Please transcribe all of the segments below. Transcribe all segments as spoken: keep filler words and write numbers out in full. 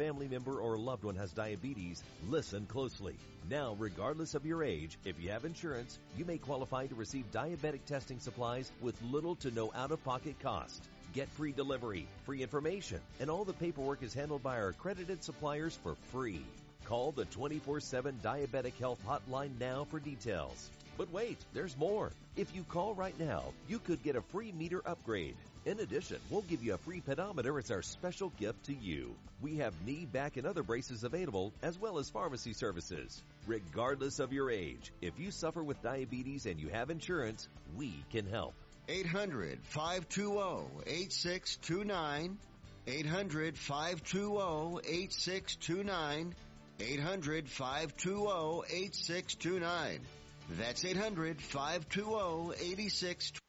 family member or loved one has diabetes, listen closely. Now, regardless of your age, if you have insurance, you may qualify to receive diabetic testing supplies with little to no out-of-pocket cost. Get free delivery, free information, and all the paperwork is handled by our accredited suppliers for free. Call the twenty-four seven Diabetic Health Hotline now for details. But wait, there's more. If you call right now, you could get a free meter upgrade. In addition, we'll give you a free pedometer as our special gift to you. We have knee, back, and other braces available, as well as pharmacy services. Regardless of your age, if you suffer with diabetes and you have insurance, we can help. eight hundred, five two zero, eight six two nine. eight hundred, five two zero, eight six two nine. eight hundred, five two zero, eight six two nine. That's eight hundred, five two zero, eight six two nine.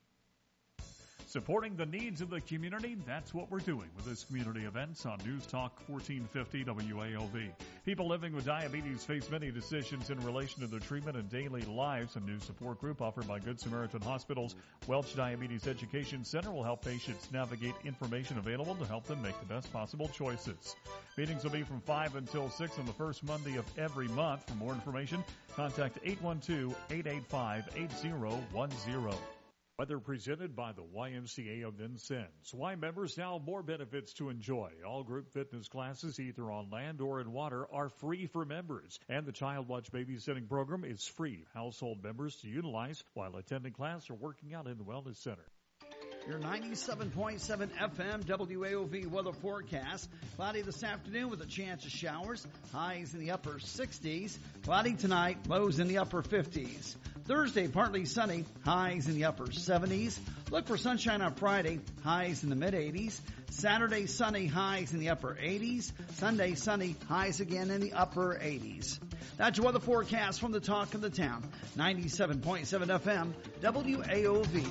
Supporting the needs of the community, that's what we're doing with this community events on News Talk fourteen fifty W A O V. People living with diabetes face many decisions in relation to their treatment and daily lives. A new support group offered by Good Samaritan Hospital's Welch Diabetes Education Center will help patients navigate information available to help them make the best possible choices. Meetings will be from five until six on the first Monday of every month. For more information, contact eight one two, eight eight five, eight zero one zero. Weather presented by the Y M C A of Vincennes. Y members now have more benefits to enjoy. All group fitness classes, either on land or in water, are free for members. And the Child Watch babysitting program is free for household members to utilize while attending class or working out in the Wellness Center. Your ninety-seven point seven F M W A O V weather forecast. Cloudy this afternoon with a chance of showers. Highs in the upper sixties. Cloudy tonight. Lows in the upper fifties. Thursday, partly sunny. Highs in the upper seventies. Look for sunshine on Friday. Highs in the mid-eighties. Saturday, sunny. Highs in the upper eighties. Sunday, sunny. Highs again in the upper eighties. That's your weather forecast from the Talk of the Town. ninety-seven point seven F M W A O V.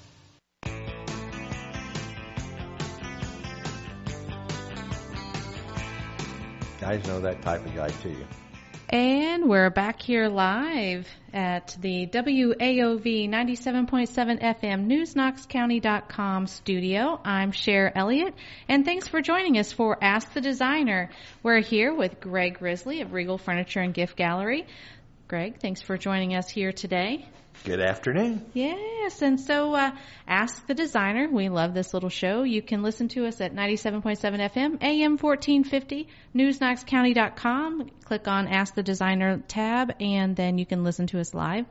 Guys know that type of guy too. And we're back here live at the W A O V ninety-seven point seven F M News Knox County dot com studio. I'm Cher Elliott, and thanks for joining us for Ask the Designer. We're here with Greg Grizzly of Regal Furniture and Gift Gallery. Greg, thanks for joining us here today. Good afternoon. Yes, and so uh, Ask the Designer. We love this little show. You can listen to us at ninety-seven point seven F M, A M fourteen fifty, News Knox County dot com. Click on Ask the Designer tab, and then you can listen to us live.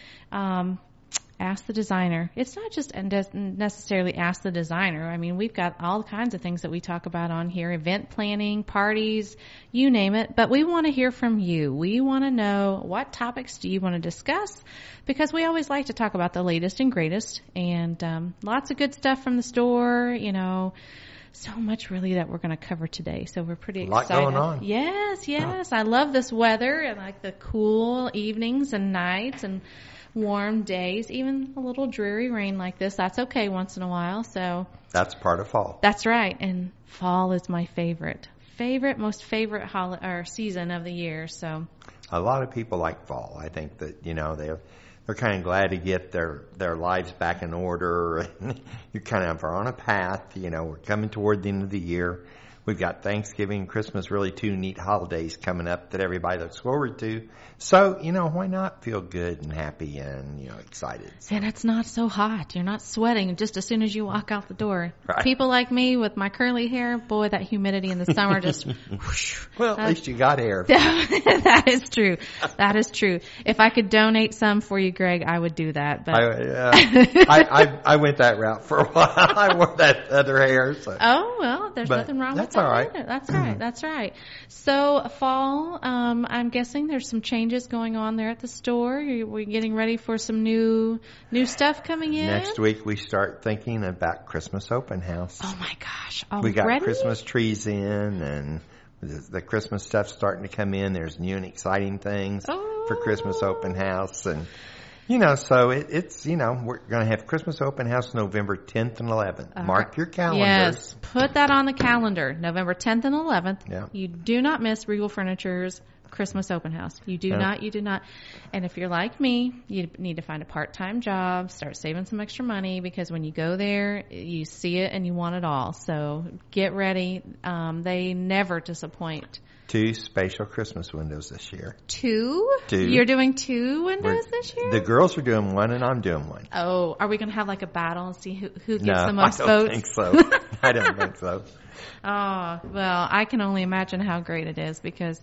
Um, Ask the Designer. It's not just necessarily Ask the Designer. I mean, we've got all kinds of things that we talk about on here, event planning, parties, you name it. But we want to hear from you. We want to know, what topics do you want to discuss? Because we always like to talk about the latest and greatest, and um, lots of good stuff from the store, you know. So much really that we're going to cover today. So we're pretty excited. A lot going on. Yes, yes. I love this weather. I like the cool evenings and nights and warm days, even a little dreary rain like this. That's okay once in a while. So that's part of fall. That's right. And fall is my favorite, favorite, most favorite hol- or season of the year. So a lot of people like fall. I think that, you know, they're they're kind of glad to get their their lives back in order. You kind of are on a path. You know, we're coming toward the end of the year. We've got Thanksgiving and Christmas, really two neat holidays coming up that everybody looks forward to. So, you know, why not feel good and happy and, you know, excited? So. And it's not so hot. You're not sweating just as soon as you walk out the door. Right. People like me with my curly hair, boy, that humidity in the summer just whoosh. Well, at uh, least you got hair. That is true. That is true. If I could donate some for you, Greg, I would do that. But I, uh, I, I, I went that route for a while. I wore that other hair. So. Oh, well, there's but nothing wrong with that's all right. Either. That's right. That's right. So fall, um, I'm guessing there's some changes going on there at the store. Are we getting ready for some new new stuff coming in? Next week we start thinking about Christmas open house. Oh my gosh! Already? We got Ready? Christmas trees in, and the, the Christmas stuff's starting to come in. There's new and exciting things oh. for Christmas open house, and you know, so it, it's you know we're going to have Christmas open house November tenth and eleventh. Uh, Mark your calendars. Yes, put that on the calendar. November tenth and eleventh. Yeah. You do not miss Regal Furniture's Christmas open house. You do Yeah. not, you do not. And if you're like me, you need to find a part-time job, start saving some extra money, because when you go there, you see it and you want it all. So get ready. Um, they never disappoint. Two spatial Christmas windows this year. Two? Two. You're doing two windows We're- this year? The girls are doing one and I'm doing one. Oh, are we going to have like a battle and see who, who gets No, the most I don't votes? think so. I don't think so. Oh, well, I can only imagine how great it is, because,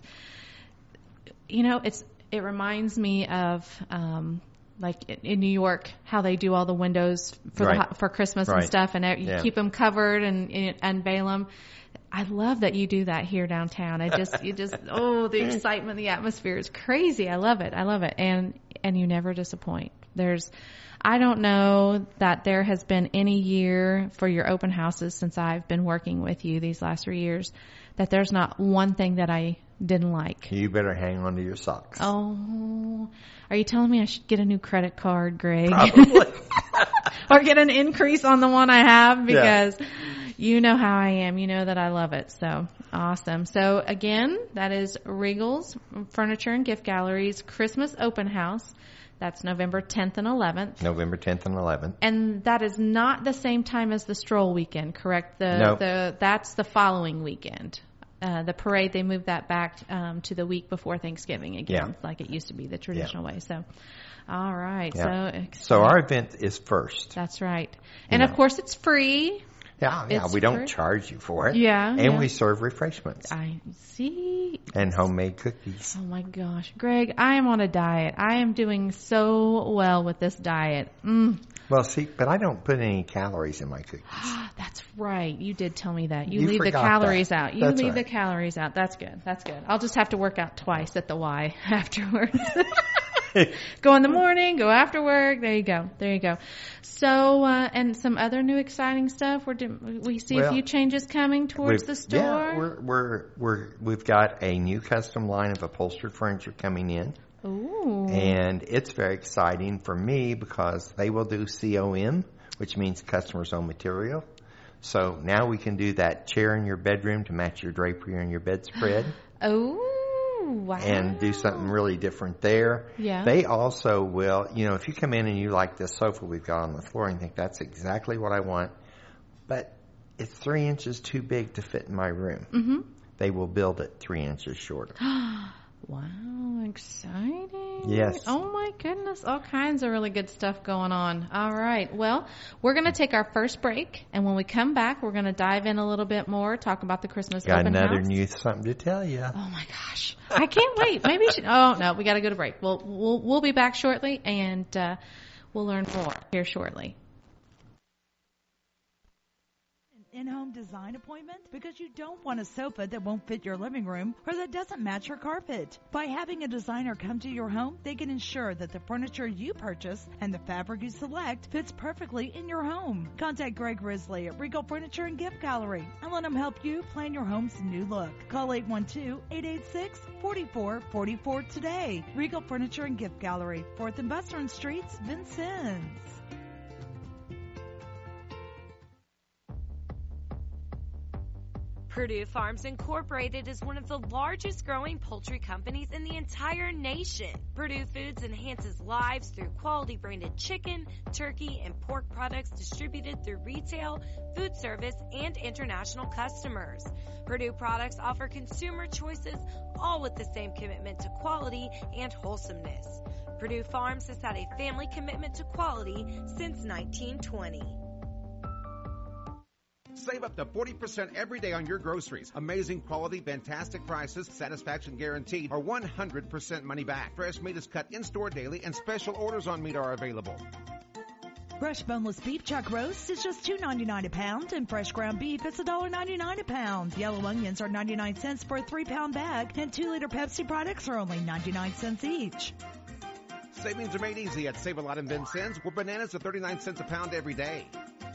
you know, it's it reminds me of um, like in- in New York, how they do all the windows for Right. the, ho- for Christmas and Right. stuff, and you Yeah. keep them covered and, and unveil them. I love that you do that here downtown. I just, you just, oh, the excitement, the atmosphere is crazy. I love it. I love it. And, and you never disappoint. There's, I don't know that there has been any year for your open houses since I've been working with you these last three years that there's not one thing that I didn't like. You better hang on to your socks. Oh, are you telling me I should get a new credit card, Greg? Probably. Or get an increase on the one I have, because you know how I am. You know that I love it. So awesome. So again, that is Regal's Furniture and Gift Gallery's Christmas Open House. That's November tenth and eleventh. November tenth and eleventh. And that is not the same time as the stroll weekend, correct? The, No. the That's the following weekend. Uh, the parade, they moved that back um, to the week before Thanksgiving again, Yeah. like it used to be the traditional way. So, all right. Yeah. So, So our event is first. that's right. And You of know. course, it's free. Yeah, yeah. It's We don't free. charge you for it. Yeah, And yeah. we serve refreshments I see. and homemade cookies. Oh my gosh, Greg, I am on a diet. I am doing so well with this diet. Mm. Well, see, but I don't put any calories in my cookies. That's right. You did tell me that. You, You leave the forgot calories that. out. You That's leave right. the calories out. That's good. That's good. I'll just have to work out twice at the Y afterwards. Go in the morning, go after work. There you go. There you go. So, uh, and some other new exciting stuff. We're do, we see a Well, few changes coming towards We've- the store. Yeah, we're, we're, we're, we've got a new custom line of upholstered furniture coming in. Ooh. And it's very exciting for me because they will do C O M, which means customer's own material. So now we can do that chair in your bedroom to match your drapery on your bedspread. Oh, wow. And do something really different there. Yeah. They also will, you know, if you come in and you like this sofa we've got on the floor and think that's exactly what I want, but it's three inches too big to fit in my room. Mm-hmm. They will build it three inches shorter. Wow, exciting. Yes. Oh my goodness, all kinds of really good stuff going on. All right, well, we're going to take our first break, and when we come back, we're going to dive in a little bit more, talk about the Christmas Got open another house. new something to tell you. Oh my gosh, I can't wait. Maybe, she, oh no, we got to go to break. We'll, we'll, we'll be back shortly, and uh, we'll learn more here shortly. In-home design appointment? Because you don't want a sofa that won't fit your living room or that doesn't match your carpet. By having a designer come to your home, they can ensure that the furniture you purchase and the fabric you select fits perfectly in your home. Contact Greg Risley at Regal Furniture and Gift Gallery and let him help you plan your home's new look. Call eight one two, eight eight six, four four four four today. Regal Furniture and Gift Gallery, fourth and Western Streets, Vincennes. Purdue Farms Incorporated is one of the largest growing poultry companies in the entire nation. Purdue Foods enhances lives through quality branded chicken, turkey, and pork products distributed through retail, food service, and international customers. Purdue products offer consumer choices, all with the same commitment to quality and wholesomeness. Purdue Farms has had a family commitment to quality since nineteen twenty. Save up to forty percent every day on your groceries. Amazing quality, fantastic prices, satisfaction guaranteed, or one hundred percent money back. Fresh meat is cut in-store daily, and special orders on meat are available. Fresh boneless beef chuck roast is just two ninety-nine a pound, and fresh ground beef is one ninety-nine a pound. Yellow onions are ninety-nine cents for a three-pound bag, and two-liter Pepsi products are only ninety-nine cents each. Savings are made easy at Save A Lot in Vincennes, where bananas are thirty-nine cents a pound every day.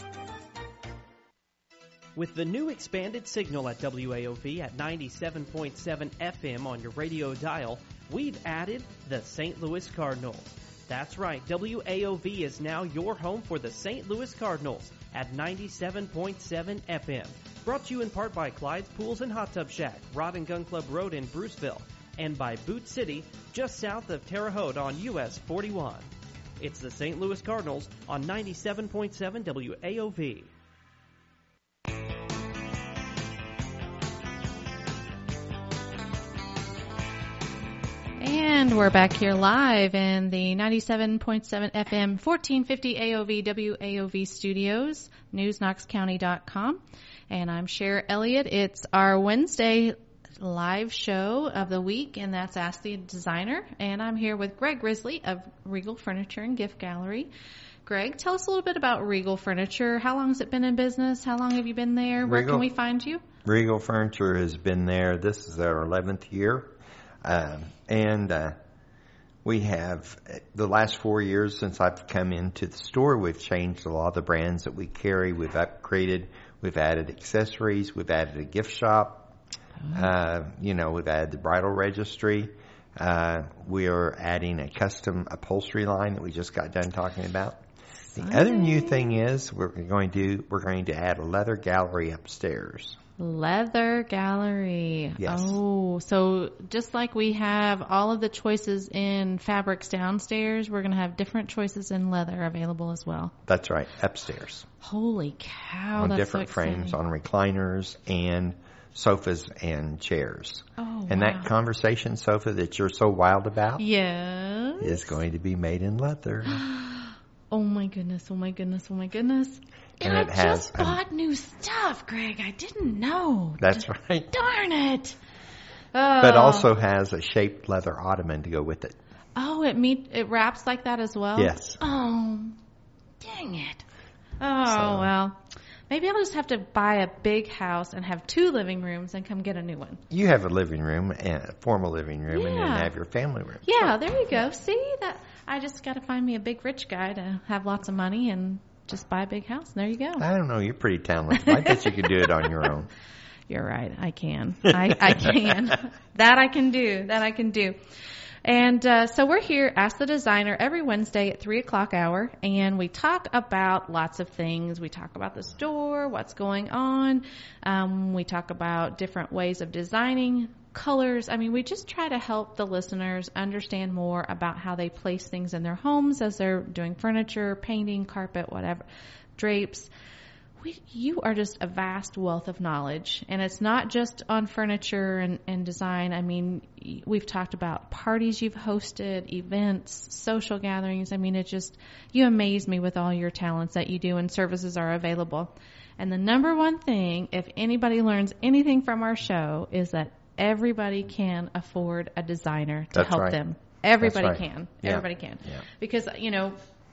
With the new expanded signal at W A O V at ninety-seven point seven F M on your radio dial, we've added the Saint Louis Cardinals. That's right, W A O V is now your home for the Saint Louis Cardinals at ninety-seven point seven F M. Brought to you in part by Clyde's Pools and Hot Tub Shack, Rod and Gun Club Road in Bruceville. and by Boot City, just south of Terre Haute on U S forty-one. It's the Saint Louis Cardinals on ninety-seven point seven W A O V. And we're back here live in the ninety-seven point seven F M, fourteen fifty A O V W A O V studios, news knox county dot com. And I'm Cher Elliott. It's our Wednesday live show of the week, and that's Ask the Designer. And I'm here with Greg Grizzly of Regal Furniture and Gift Gallery. Greg, tell us a little bit about Regal Furniture. How long has it been in business? How long have you been there? Where Regal, can we find you? Regal Furniture has been there. This is our eleventh year. Um, and uh, we have, the last four years since I've come into the store, we've changed a lot of the brands that we carry. We've upgraded. We've added accessories. We've added a gift shop. Oh. Uh, you know, we've added the bridal registry. Uh, we are adding a custom upholstery line that we just got done talking about. The Hi. Other new thing is we're going to we're going to add a leather gallery upstairs. Leather gallery. Yes. Oh, so just like we have all of the choices in fabrics downstairs, we're going to have different choices in leather available as well. That's right, upstairs. Holy cow! On that's different so frames, on recliners and sofas and chairs. Oh, and wow. that conversation sofa that you're so wild about, yes, is going to be made in leather. Oh my goodness! Oh my goodness! Oh my goodness! And, and it I has just bought new stuff, Greg. I didn't know. That's right. Darn it. Uh, but also has a shaped leather ottoman to go with it. Oh, it meet, it wraps like that as well? Yes. Oh, dang it. Oh, so, well. Maybe I'll just have to buy a big house and have two living rooms and come get a new one. You have a living room, and a formal living room, yeah. and then have your family room. Yeah, there you go. See, that I just got to find me a big rich guy to have lots of money and just buy a big house. There you go. I don't know. You're pretty talented. I bet you could do it on your own. You're right. I can. I, I can. That I can do. That I can do. And uh, so we're here, Ask the Designer, every Wednesday at three o'clock hour, and we talk about lots of things. We talk about the store, what's going on. Um, we talk about different ways of designing, colors. I mean, we just try to help the listeners understand more about how they place things in their homes as they're doing furniture, painting, carpet, whatever, drapes. We, you are just a vast wealth of knowledge, and it's not just on furniture and, and design. I mean, we've talked about parties you've hosted, events, social gatherings. I mean, it just, you amaze me with all your talents that you do, and services are available. And the number one thing, if anybody learns anything from our show, is that everybody can afford a designer to That's help right. them. Everybody That's right. can. Yeah. Everybody can. Yeah. Because, you know,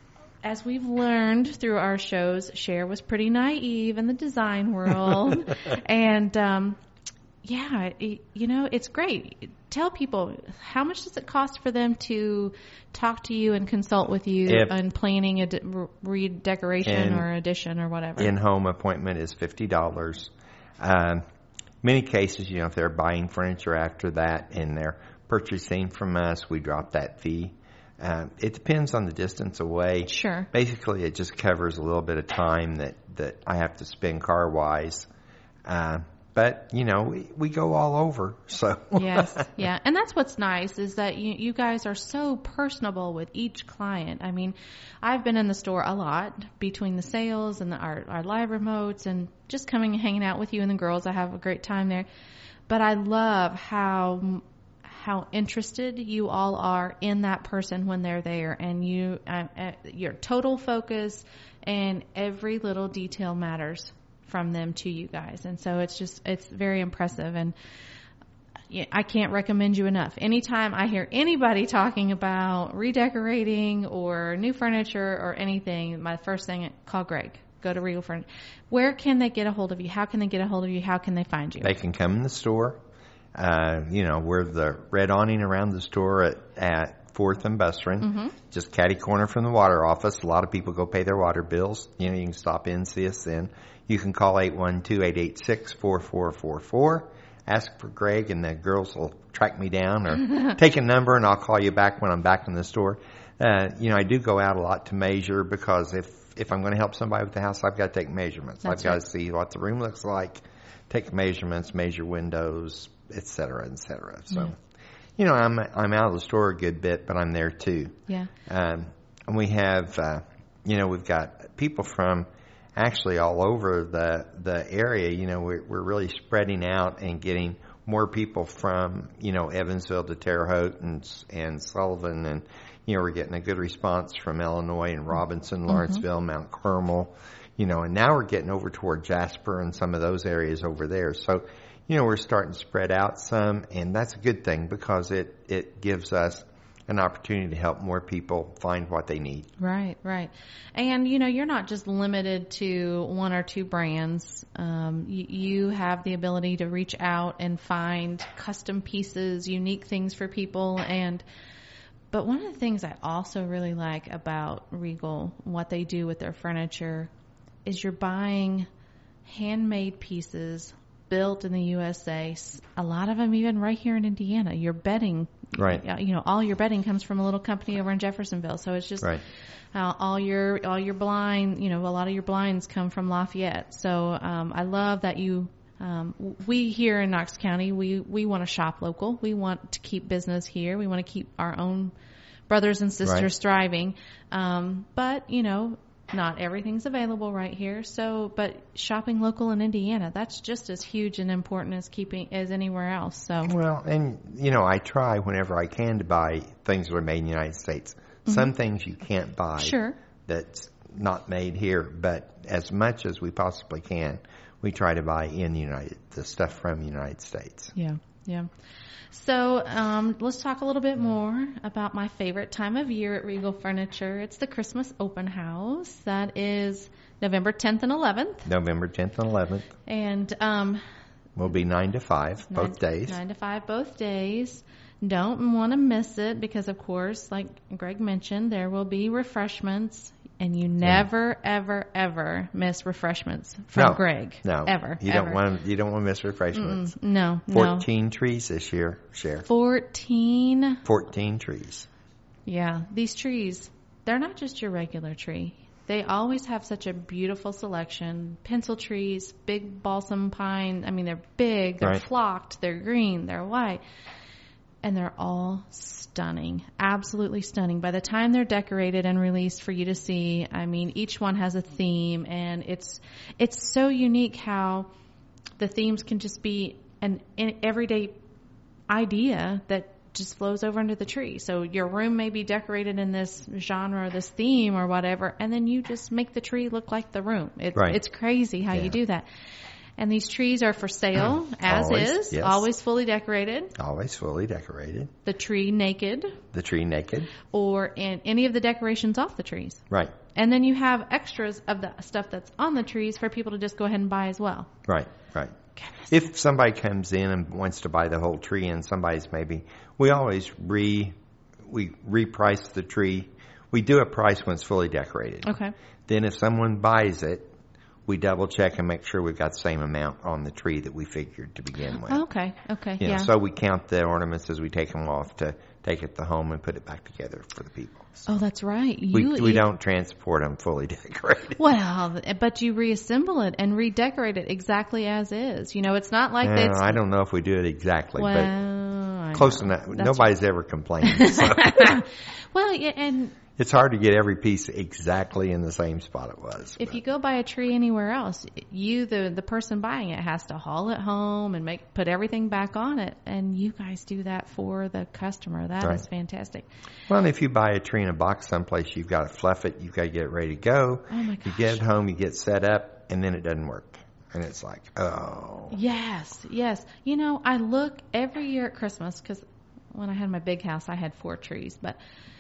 as we've learned through our shows, Cher was pretty naive in the design world. and, um, yeah, it, you know, it's great. Tell people, how much does it cost for them to talk to you and consult with you if, on planning a de- redecoration or addition or whatever? In-home appointment is fifty dollars. Um, many cases, you know, if they're buying furniture after that and they're purchasing from us, we drop that fee. Uh, it depends on the distance away. Sure. Basically, it just covers a little bit of time that, that I have to spend car-wise. Uh, but, you know, we, we go all over, so. Yes, yeah. And that's what's nice is that you, you guys are so personable with each client. I mean, I've been in the store a lot between the sales and the, our, our live remotes and just coming and hanging out with you and the girls. I have a great time there. But I love how how interested you all are in that person when they're there, and you uh, uh, your total focus and every little detail matters from them to you guys. And so it's just, it's very impressive, and I can't recommend you enough. Anytime I hear anybody talking about redecorating or new furniture or anything, my first thing, call Greg. Go to Regal Furniture. Where can they get a hold of you? How can they get a hold of you? How can they find you? They can come in the store. Uh, you know, we're the red awning around the store at, at fourth and Bussrin, mm-hmm. just catty corner from the water office. A lot of people go pay their water bills. You know, you can stop in, see us then. You can call eight one two, eight eight six, four four four four. Ask for Greg, and the girls will track me down or take a number, and I'll call you back when I'm back in the store. Uh, you know, I do go out a lot to measure, because if, if I'm going to help somebody with the house, I've got to take measurements. That's I've got right. to see what the room looks like, take measurements, measure windows, et cetera, et cetera. So, yeah. you know, I'm I'm out of the store a good bit, but I'm there too. Yeah. Um, and we have, uh, you know, we've got people from actually all over the the area. You know, we're, we're really spreading out and getting more people from, you know, Evansville to Terre Haute and and Sullivan, and you know, we're getting a good response from Illinois and Robinson, Lawrenceville, mm-hmm. Mount Carmel, you know, and now we're getting over toward Jasper and some of those areas over there. So, you know, we're starting to spread out some, and that's a good thing because it it gives us an opportunity to help more people find what they need. Right, right. And, you know, you're not just limited to one or two brands. Um, you, you have the ability to reach out and find custom pieces, unique things for people. And, but one of the things I also really like about Regal, what they do with their furniture, is you're buying handmade pieces built in the U S A. A lot of them even right here in Indiana. Your bedding, right? You know, all your bedding comes from a little company over in Jeffersonville. So it's just right. uh, all your all your blind. You know, a lot of your blinds come from Lafayette. So um, I love that you. Um, we here in Knox County, we we want to shop local. We want to keep business here. We want to keep our own brothers and sisters right. thriving. Um, but you know. Not everything's available right here. So, but shopping local in Indiana, that's just as huge and important as keeping as anywhere else. So, well, and you know, I try whenever I can to buy things that are made in the United States. Mm-hmm. Some things you can't buy. Sure. That's not made here, but as much as we possibly can, we try to buy in the United the stuff from the United States. Yeah, yeah. So um, let's talk a little bit more about my favorite time of year at Regal Furniture. It's the Christmas Open House. That is November tenth and eleventh. November tenth and eleventh. And um, we'll be nine to five nine, both days. Nine to five both days. Don't want to miss it because, of course, like Greg mentioned, there will be refreshments. And you never, yeah. ever, ever miss refreshments from no, Greg. No, ever. You ever. don't want. You don't want to miss refreshments. Mm-mm, no, Fourteen no. trees this year, Sheriff. Fourteen. Fourteen trees. Yeah, these trees. They're not just your regular tree. They always have such a beautiful selection. Pencil trees, big balsam pine. I mean, they're big. They're right. flocked. They're green. They're white. And they're all stunning, absolutely stunning. By the time they're decorated and released for you to see, I mean, each one has a theme, and it's it's so unique how the themes can just be an, an everyday idea that just flows over into the tree. So your room may be decorated in this genre or this theme or whatever, and then you just make the tree look like the room. It's, right. it's crazy how yeah. you do that. And these trees are for sale, as always, is, yes. always fully decorated. Always fully decorated. The tree naked. The tree naked. Or in any of the decorations off the trees. Right. And then you have extras of the stuff that's on the trees for people to just go ahead and buy as well. Right, right. If somebody comes in and wants to buy the whole tree and somebody's maybe, we always re, we reprice the tree. We do a price when it's fully decorated. Okay. Then if someone buys it, we double check and make sure we've got the same amount on the tree that we figured to begin with. Okay, okay, you know, yeah. So we count the ornaments as we take them off to take it to home and put it back together for the people. So oh, that's right. You, we we you, don't transport them fully decorated. Well, but you reassemble it and redecorate it exactly as is. You know, it's not like uh, it's... I don't know if we do it exactly, well, but I close know. enough. That's Nobody's ever complained. So. Well, yeah, and... It's hard to get every piece exactly in the same spot it was. If but. you go buy a tree anywhere else, you, the the person buying it, has to haul it home and make put everything back on it. And you guys do that for the customer. That right. is fantastic. Well, and if you buy a tree in a box someplace, you've got to fluff it. You've got to get it ready to go. Oh, my gosh. You get it home, you get set up, and then it doesn't work. And it's like, oh. Yes, yes. You know, I look every year at Christmas because when I had my big house, I had four trees. But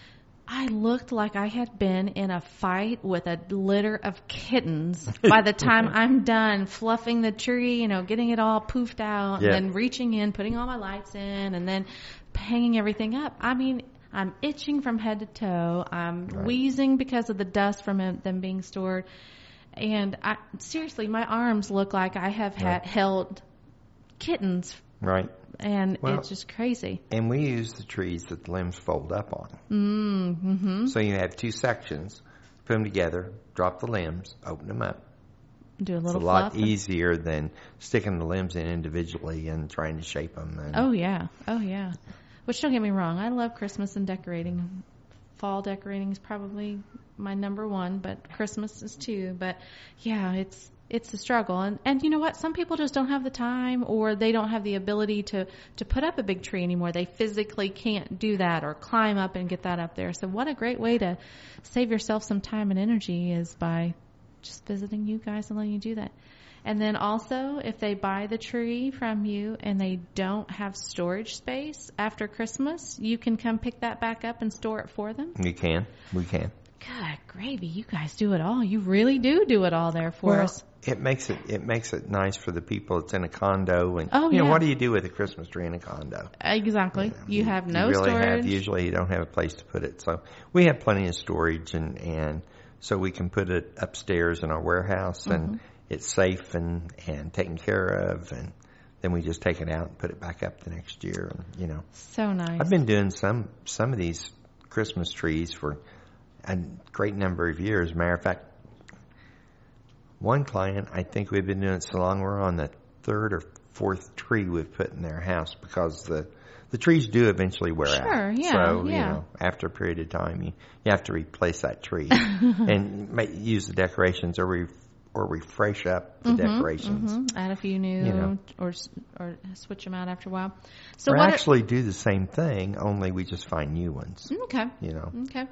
I looked like I had been in a fight with a litter of kittens by the time I'm done fluffing the tree, you know, getting it all poofed out, yeah. and then reaching in, putting all my lights in, and then hanging everything up. I mean, I'm itching from head to toe. I'm right. wheezing because of the dust from them being stored. And I, seriously, my arms look like I have had, right. held kittens. Right. And well, it's just crazy. And we use the trees that the limbs fold up on. Mm-hmm. So you have two sections, put them together, drop the limbs, open them up. Do a little It's a lot fluff and... easier than sticking the limbs in individually and trying to shape them. And oh, yeah. Oh, yeah. Which, don't get me wrong, I love Christmas and decorating. Fall decorating is probably my number one, but Christmas is too. But yeah, it's it's a struggle. And and you know what? Some people just don't have the time, or they don't have the ability to, to put up a big tree anymore. They physically can't do that or climb up and get that up there. So what a great way to save yourself some time and energy is by just visiting you guys and letting you do that. And then also, if they buy the tree from you and they don't have storage space after Christmas, you can come pick that back up and store it for them? You can. We can. God gravy, you guys do it all. You really do do it all there for well, us. It makes it it makes it nice for the people that's in a condo. And oh, you know, yeah. what do you do with a Christmas tree in a condo? Exactly. You, know, you, you have no you really storage. Have, usually you don't have a place to put it. So we have plenty of storage, and, and so we can put it upstairs in our warehouse, and mm-hmm. it's safe and, and taken care of, and then we just take it out and put it back up the next year. And, you know, so nice. I've been doing some some of these Christmas trees for a great number of years. Matter of fact, one client, I think we've been doing it so long, we're on the third or fourth tree we've put in their house, because the the trees do eventually wear sure, out. Sure, yeah, so, yeah. you know, after a period of time, you, you have to replace that tree and make, use the decorations or re, or refresh up the mm-hmm, decorations. Mm-hmm. Add a few new, you know. or or switch them out after a while. So or what actually are, do the same thing, only we just find new ones. Okay. You know. Okay.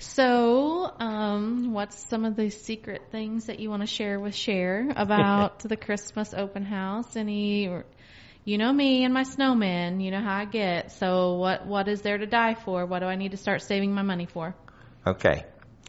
So, um, what's some of the secret things that you want to share with Cher about the Christmas open house? Any, you know me and my snowman, you know how I get. So what what is there to die for? What do I need to start saving my money for? Okay.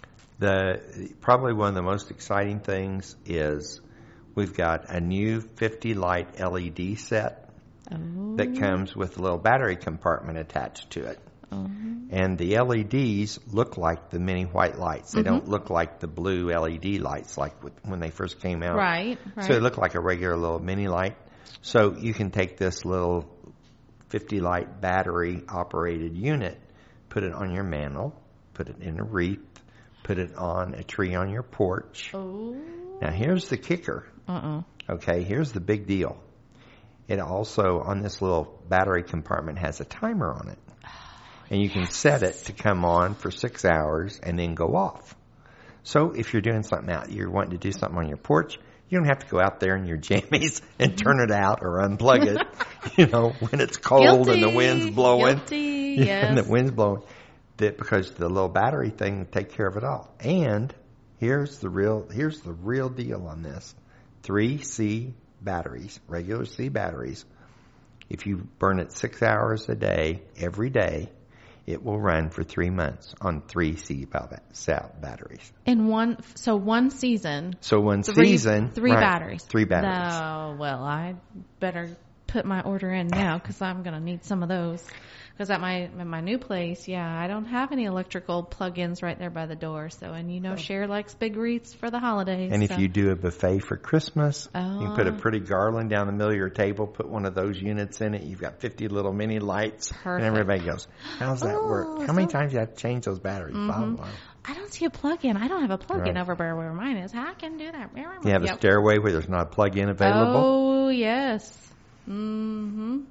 The probably one of the most exciting things is we've got a new fifty light L E D set oh. that comes with a little battery compartment attached to it. Oh. And the L E Ds look like the mini white lights. They mm-hmm. don't look like the blue L E D lights like when they first came out. Right, right. So they look like a regular little mini light. So you can take this little fifty light battery operated unit, put it on your mantle, put it in a wreath, put it on a tree on your porch. Oh. Now, here's the kicker. Uh-uh. Okay, here's the big deal. It also, on this little battery compartment, has a timer on it. Oh, and you yes. can set it to come on for six hours and then go off. So if you're doing something out, you're wanting to do something on your porch, you don't have to go out there in your jammies and turn it out or unplug it, you know, when it's cold Guilty. and the wind's blowing. Guilty, yes. And the wind's blowing. That because the little battery thing will take care of it all. And here's the real here's the real deal on this. three C batteries, regular C batteries. If you burn it six hours a day, every day, it will run for three months on three C cell batteries. In one, so one season. So one three, season. Three right, batteries. Three batteries. Oh, well, I better put my order in now because I'm going to need some of those. Because at my at my new place, yeah, I don't have any electrical plug-ins right there by the door. So, and you know, Cher likes big wreaths for the holidays. And so. if you do a buffet for Christmas, oh. you can put a pretty garland down the middle of your table, put one of those units in it. You've got fifty little mini lights. Perfect. And everybody goes, how's that oh, work? How so many times do you have to change those batteries? Mm-hmm. Blah, blah. I don't see a plug-in. I don't have a plug-in right. over where mine is. How can do that? You have yep. a stairway where there's not a plug-in available? Oh, yes. Mm-hmm.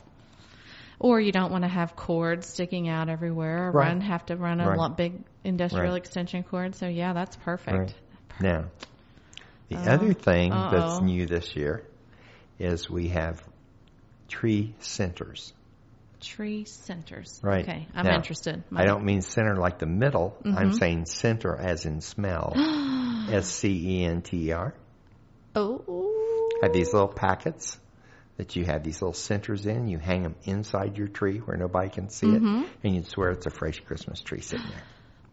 Or you don't want to have cords sticking out everywhere. Or right. run have to run a right. lot big industrial right. extension cord. So yeah, that's perfect. Right. perfect. Now, the uh, other thing uh-oh. that's new this year is we have tree centers. Tree centers. Right. Okay, I'm now, interested. My I don't mean center like the middle. Mm-hmm. I'm saying center as in smell. S C E N T E R. Oh. Have these little packets that you have these little centers in. You hang them inside your tree where nobody can see mm-hmm. it. And you'd swear it's a fresh Christmas tree sitting there.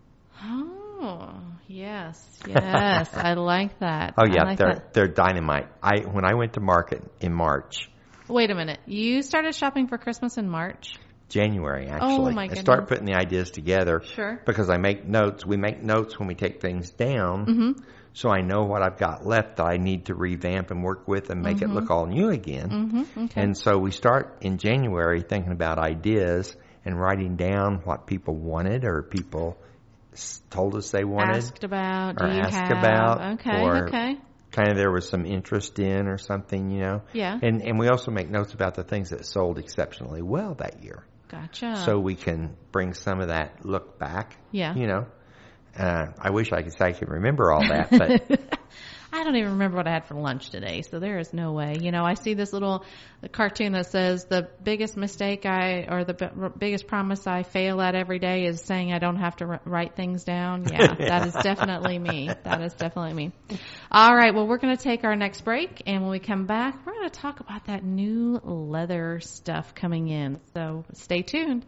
Oh, yes, yes. I like that. Oh, yeah, like they're that. they're dynamite. I When I went to market in March. Wait a minute. You started shopping for Christmas in March? January, actually. Oh, my I goodness. start putting the ideas together. Sure. Because I make notes. We make notes when we take things down. Mm-hmm. So I know what I've got left that I need to revamp and work with and make mm-hmm. it look all new again. Mm-hmm. Okay. And so we start in January thinking about ideas and writing down what people wanted or people told us they wanted. Asked about. Do or you asked have? about. Okay, or okay. kind of there was some interest in or something, you know. Yeah. And and we also make notes about the things that sold exceptionally well that year. Gotcha. So we can bring some of that look back. Yeah. You know, uh, I wish I could say I could remember all that, but I don't even remember what I had for lunch today, so there is no way. You know, I see this little cartoon that says the biggest mistake I, or the b- biggest promise I fail at every day is saying I don't have to r- write things down. Yeah, that is definitely me. That is definitely me. All right, well, we're going to take our next break, and when we come back, we're going to talk about that new leather stuff coming in. So stay tuned.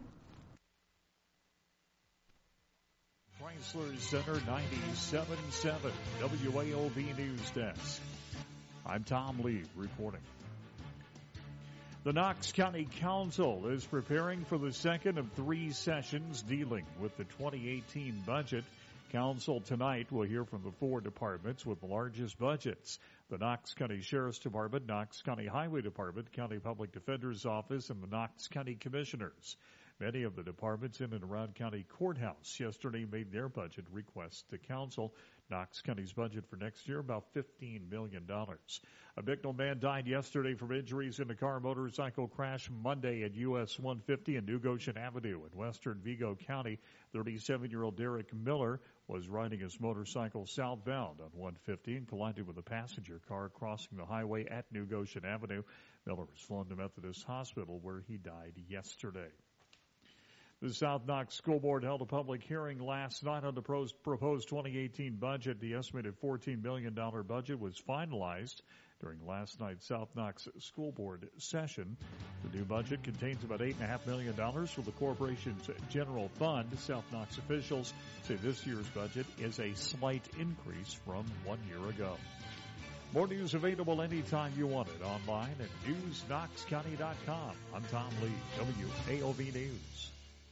Chrysler Center ninety-seven point seven W A O V News Desk. I'm Tom Lee reporting. The Knox County Council is preparing for the second of three sessions dealing with the twenty eighteen budget. Council tonight will hear from the four departments with the largest budgets: the Knox County Sheriff's Department, Knox County Highway Department, County Public Defender's Office, and the Knox County Commissioners. Many of the departments in and around County Courthouse yesterday made their budget requests to Council. Knox County's budget for next year, about fifteen million dollars. A Bicknell man died yesterday from injuries in a car motorcycle crash Monday at U S one fifty and New Goshen Avenue in western Vigo County. thirty-seven-year-old Derek Miller was riding his motorcycle southbound on one fifty and collided with a passenger car crossing the highway at New Goshen Avenue. Miller was flown to Methodist Hospital where he died yesterday. The South Knox School Board held a public hearing last night on the proposed twenty eighteen budget. The estimated fourteen million dollars budget was finalized during last night's South Knox School Board session. The new budget contains about eight point five million dollars for the corporation's general fund. South Knox officials say this year's budget is a slight increase from one year ago. More news available anytime you want it online at news knox county dot com. I'm Tom Lee, W A O V News.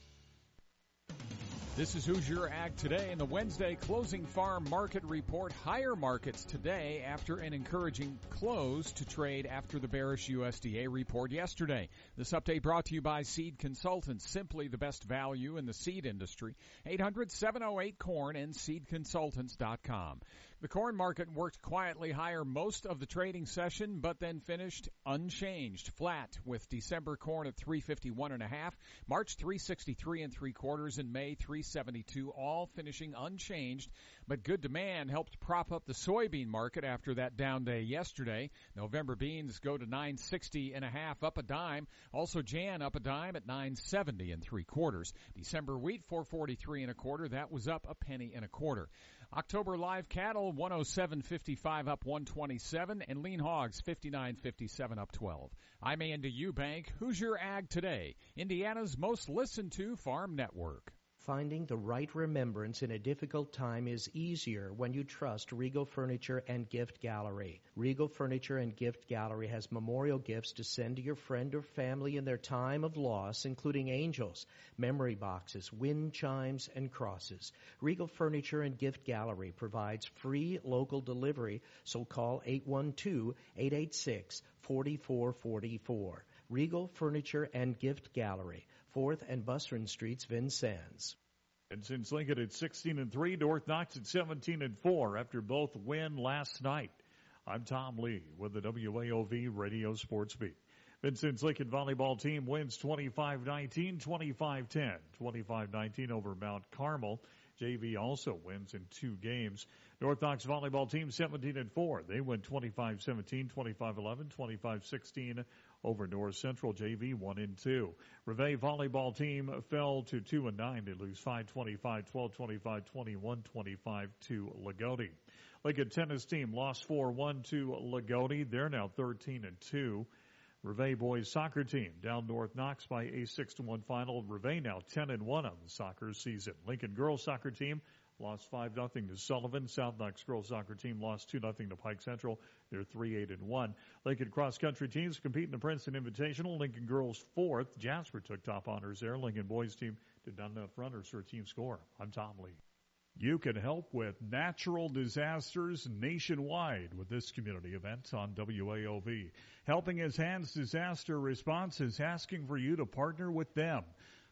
This is Hoosier Ag Today and the Wednesday closing farm market report. Higher markets today after an encouraging close to trade after the bearish U S D A report yesterday. This update brought to you by Seed Consultants, simply the best value in the seed industry. eight hundred, seven oh eight, corn and seed consultants dot com. The corn market worked quietly higher most of the trading session, but then finished unchanged, flat, with December corn at three fifty-one and a half, March three sixty-three and three quarters, and May three seventy-two, all finishing unchanged. But good demand helped prop up the soybean market after that down day yesterday. November beans go to nine sixty and a half, up a dime. Also Jan up a dime at nine seventy and three quarters. December wheat four forty-three and a quarter, that was up a penny and a quarter. October live cattle, one oh seven fifty-five up one twenty-seven, and lean hogs fifty-nine fifty-seven up twelve. I'm Andy Eubank, Hoosier Ag Today, Indiana's most listened to farm network. Finding the right remembrance in a difficult time is easier when you trust Regal Furniture and Gift Gallery. Regal Furniture and Gift Gallery has memorial gifts to send to your friend or family in their time of loss, including angels, memory boxes, wind chimes, and crosses. Regal Furniture and Gift Gallery provides free local delivery, so call eight one two, eight eight six, four four four four. Regal Furniture and Gift Gallery, fourth and Busserin Streets, Vincennes. And since Lincoln at sixteen and three, North Knox at seventeen and four after both win last night. I'm Tom Lee with the W A O V Radio Sports Beat. Vincent's Lincoln volleyball team wins twenty-five nineteen, twenty-five ten, twenty-five nineteen over Mount Carmel. J V also wins in two games. North Knox volleyball team seventeen and four. They win twenty-five seventeen, twenty-five eleven, twenty-five sixteen over North Central. J V one and two. Reveille volleyball team fell to two and nine. They lose five twenty-five, twelve twenty-five, twenty-one twenty-five to Lagodi. Lincoln tennis team lost four one to Lagodi. They're now thirteen and two. Reveille boys soccer team down North Knox by a six to one final. Reveille now ten and one on the soccer season. Lincoln girls soccer team lost five nothing to Sullivan. South Knox girls soccer team lost two nothing to Pike Central. They're three eight and one. Lincoln cross country teams compete in the Princeton Invitational. Lincoln girls fourth. Jasper took top honors there. Lincoln boys team did not enough runners for a team score. I'm Tom Lee. You can help with natural disasters nationwide with this community event on W A O V. Helping His Hands Disaster Response is asking for you to partner with them.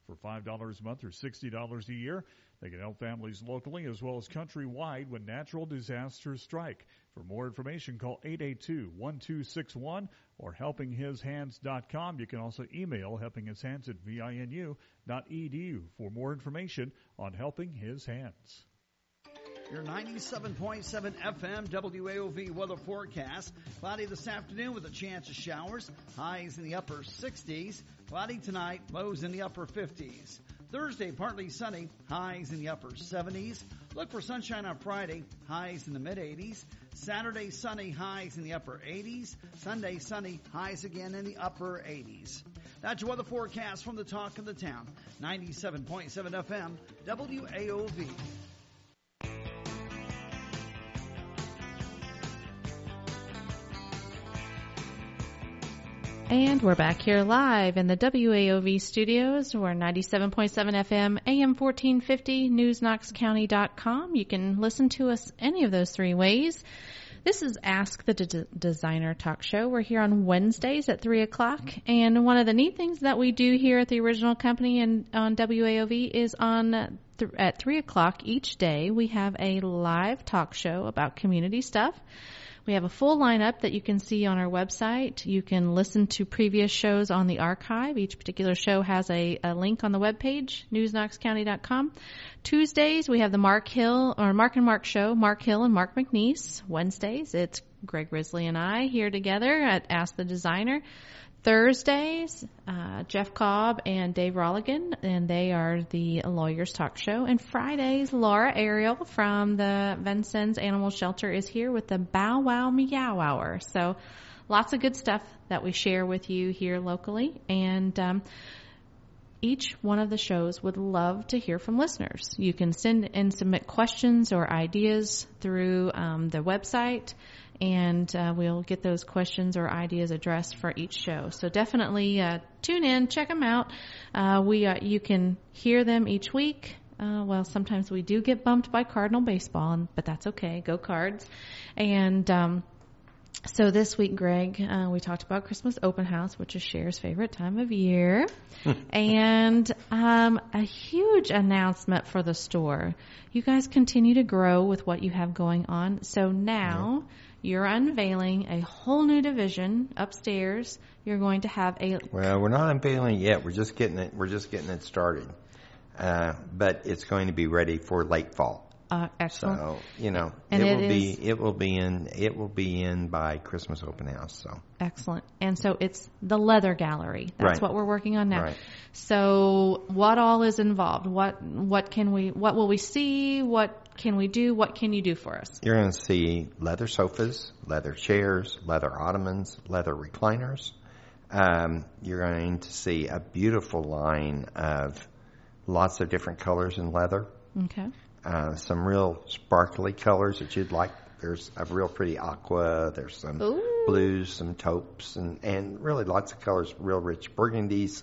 For five dollars a month or sixty dollars a year, they can help families locally as well as countrywide when natural disasters strike. For more information, call eight eight two, one two six one or helping his hands dot com. You can also email helpinghishands at vinu dot e d u for more information on Helping His Hands. Your ninety-seven point seven F M W A O V weather forecast. Cloudy this afternoon with a chance of showers. Highs in the upper sixties. Cloudy tonight. Lows in the upper fifties. Thursday, partly sunny. Highs in the upper seventies. Look for sunshine on Friday. Highs in the mid-eighties. Saturday, sunny. Highs in the upper eighties. Sunday, sunny. Highs again in the upper eighties. That's your weather forecast from the Talk of the Town. ninety-seven point seven F M W A O V. And we're back here live in the W A O V studios. We're ninety-seven point seven F M, A M fourteen fifty, news knox county dot com. You can listen to us any of those three ways. This is Ask the D- Designer Talk Show. We're here on Wednesdays at three o'clock. And one of the neat things that we do here at the original company and on W A O V is on th- at three o'clock each day, we have a live talk show about community stuff. We have a full lineup that you can see on our website. You can listen to previous shows on the archive. Each particular show has a, a link on the webpage, news knox county dot com. Tuesdays, we have the Mark Hill, or Mark and Mark show, Mark Hill and Mark McNeese. Wednesdays, it's Greg Risley and I here together at Ask the Designer. Thursdays, uh, Jeff Cobb and Dave Rolligan, and they are the Lawyers Talk Show. And Fridays, Laura Ariel from the Vincennes Animal Shelter is here with the Bow Wow Meow Hour. So lots of good stuff that we share with you here locally. And um, each one of the shows would love to hear from listeners. You can send and submit questions or ideas through um, the website, and uh, we'll get those questions or ideas addressed for each show. So definitely uh, tune in, check them out. Uh, we uh, you can hear them each week. Uh, well, sometimes we do get bumped by Cardinal baseball, but that's okay. Go Cards. And um, so this week, Greg, uh, we talked about Christmas open house, which is Cher's favorite time of year. And um, a huge announcement for the store. You guys continue to grow with what you have going on. So now... Yeah. You're unveiling a whole new division upstairs. You're going to have a... Well, we're not unveiling it yet. We're just getting it, we're just getting it started. Uh, but it's going to be ready for late fall. Uh, excellent. So, you know, and it, it will is, be, it will be in, it will be in by Christmas open house. So. Excellent. And so it's the leather gallery. That's right. what we're working on now. Right. So what all is involved? What, what can we, what will we see? What can we do? What can you do for us? You're going to see leather sofas, leather chairs, leather ottomans, leather recliners. Um, you're going to see a beautiful line of lots of different colors in leather. Okay. Uh, some real sparkly colors that you'd like. There's a real pretty aqua. There's some Ooh. blues, some taupes, and, and really lots of colors, real rich burgundies.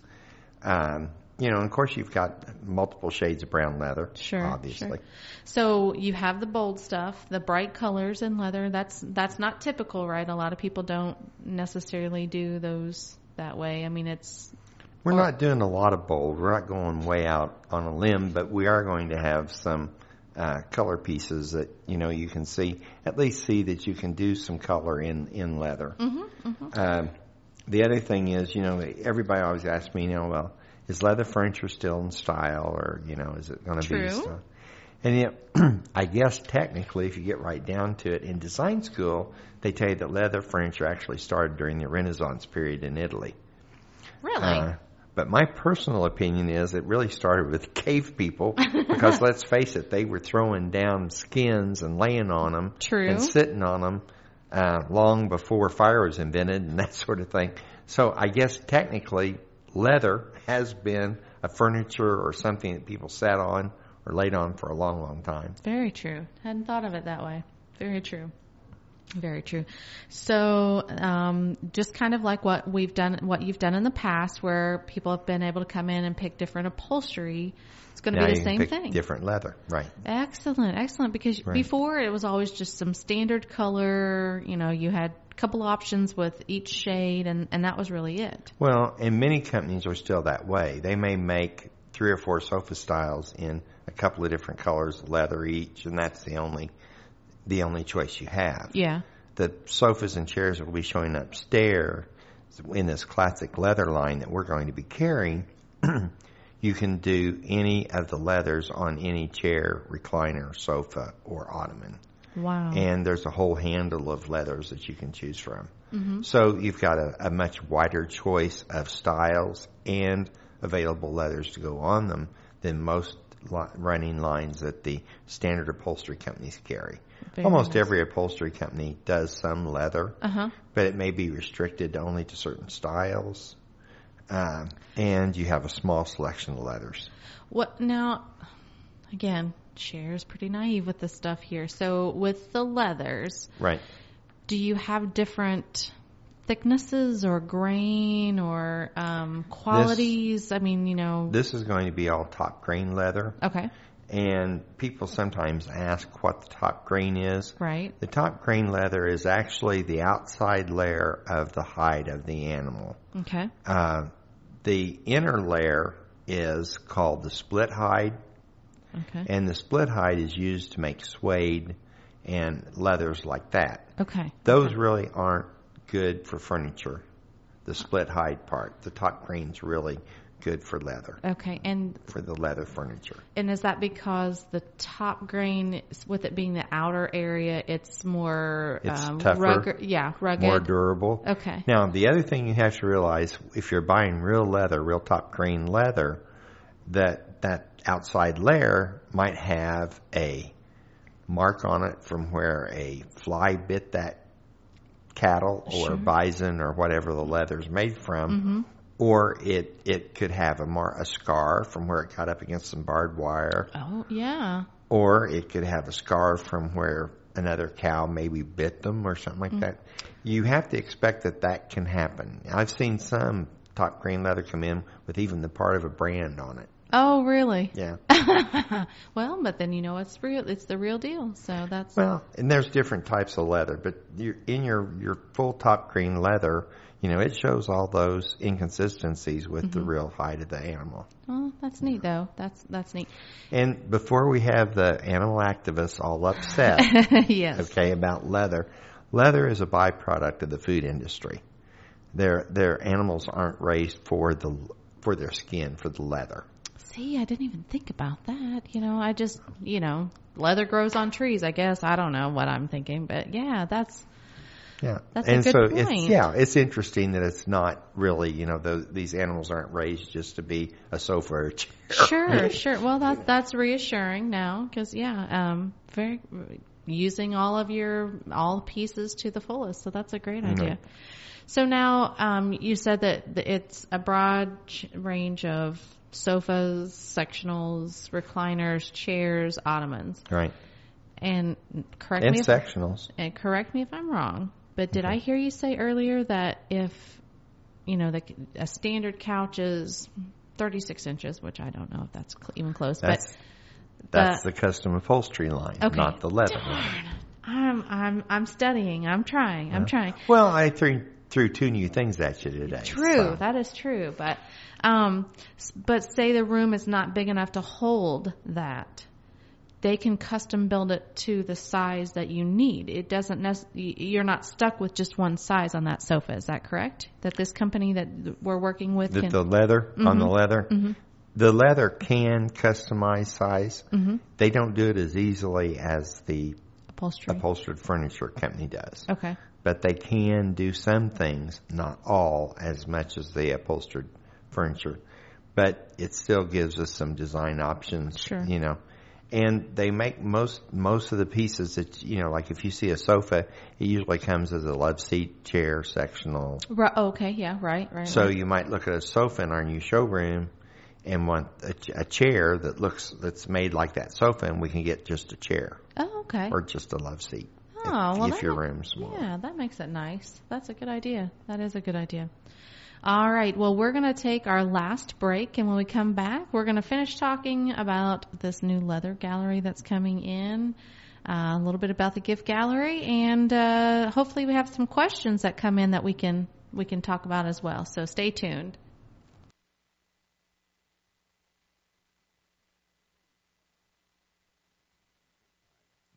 Um, you know, and of course you've got multiple shades of brown leather, sure, obviously. Sure. So you have the bold stuff, the bright colors in leather. That's that's not typical, right? A lot of people don't necessarily do those that way. I mean, it's... We're or, not doing a lot of bold. We're not going way out on a limb, but we are going to have some uh, color pieces that, you know, you can see, at least see that you can do some color in, in leather. Mm-hmm, mm-hmm. Uh, the other thing is, you know, everybody always asks me, you know, well, is leather furniture still in style, or, you know, is it going to be stuff? And yet, I guess technically, if you get right down to it, in design school, they tell you that leather furniture actually started during the Renaissance period in Italy. Really? Uh, but my personal opinion is it really started with cave people, because let's face it, they were throwing down skins and laying on them True. and sitting on them uh, long before fire was invented and that sort of thing. So I guess technically leather has been a furniture or something that people sat on or laid on for a long, long time. Very true. Hadn't thought of it that way. Very true. Very true. So, um, just kind of like what we've done, what you've done in the past, where people have been able to come in and pick different upholstery. It's going to now be the you same can pick thing. Different leather, right? Excellent, excellent. Because right. before it was always just some standard color. You know, you had a couple options with each shade, and and that was really it. Well, and many companies are still that way. They may make three or four sofa styles in a couple of different colors, leather each, and that's the only the only choice you have. Yeah. The sofas and chairs that will be showing upstairs in this classic leather line that we're going to be carrying, you can do any of the leathers on any chair, recliner, sofa, or ottoman. Wow. And there's a whole handle of leathers that you can choose from. Mm-hmm. So you've got a, a much wider choice of styles and available leathers to go on them than most li- running lines that the standard upholstery companies carry. Very Almost nice. every upholstery company does some leather, uh-huh. but it may be restricted only to certain styles. Um, and you have a small selection of leathers. What now? Again, Cher's pretty naive with this stuff here. So with the leathers, right? Do you have different thicknesses or grain or um, qualities? This, I mean, you know, this is going to be all top grain leather. Okay. And people sometimes ask what the top grain is. Right. The top grain leather is actually the outside layer of the hide of the animal. Okay. Uh, the inner layer is called the split hide. Okay. And the split hide is used to make suede and leathers like that. Okay. Those okay. really aren't good for furniture, the split hide part. The top grain's really good for leather. Okay, and for the leather furniture. And is that because the top grain, with it being the outer area, it's more it's um, tougher, rugged, yeah, rugged, more durable. Okay. Now, the other thing you have to realize, if you're buying real leather, real top grain leather, that that outside layer might have a mark on it from where a fly bit that cattle or sure. bison or whatever the leather's made from. Mm-hmm. Or it, it could have a, mar- a scar from where it cut up against some barbed wire. Oh, yeah. Or it could have a scar from where another cow maybe bit them or something like mm. that. You have to expect that that can happen. I've seen some top grain leather come in with even the part of a brand on it. Oh, really? Yeah. Well, but then you know it's real. It's the real deal. So that's well, and there's different types of leather, but you're, in your your full top grain leather, you know, it shows all those inconsistencies with mm-hmm. the real hide of the animal. Oh, that's neat, though. That's that's neat. And before we have the animal activists all upset, yes, okay, about leather, leather is a byproduct of the food industry. Their their animals aren't raised for the for their skin, for the leather. See, I didn't even think about that. You know, I just, you know, leather grows on trees, I guess. I don't know what I'm thinking, but yeah, that's yeah. That's and a good so point. It's, yeah, it's interesting that it's not really, you know, those, these animals aren't raised just to be a sofa or a chair. Sure, sure. Well, that that's reassuring now because yeah, um, very using all of your all pieces to the fullest. So that's a great idea. Mm-hmm. So now, um, you said that it's a broad range of sofas, sectionals, recliners, chairs, ottomans. Right. And correct and me if sectionals. And correct me if I'm wrong, but did okay. I hear you say earlier that if you know the a standard couch is thirty-six inches, which I don't know if that's cl- even close, that's, but that's the, the custom upholstery line, okay. not the leather Darn. line. I'm I'm I'm studying. I'm trying. Yeah. I'm trying. Well, I threw threw two new things at you today. True, so. that is true. But um, but say the room is not big enough to hold that, they can custom build it to the size that you need. It doesn't nec- you're not stuck with just one size on that sofa. Is that correct? That this company that we're working with the, can the leather mm-hmm. on the leather. Mm-hmm. The leather can customize size. Mm-hmm. They don't do it as easily as the upholstery. upholstered furniture company does. Okay. But they can do some things, not all, as much as the upholstered furniture. But it still gives us some design options, sure. you know. And they make most most of the pieces that, you know, like if you see a sofa, it usually comes as a love seat, chair, sectional. Right, okay, yeah, right, right. So right. you might look at a sofa in our new showroom and want a, a chair that looks that's made like that sofa, and we can get just a chair. Oh, okay. Or just a love seat. Oh, if, well, if your that, room's small. Yeah, that makes it nice. That's a good idea. That is a good idea. All right. Well, we're going to take our last break, and when we come back, we're going to finish talking about this new leather gallery that's coming in, uh, a little bit about the gift gallery, and uh, hopefully we have some questions that come in that we can we can talk about as well. So stay tuned.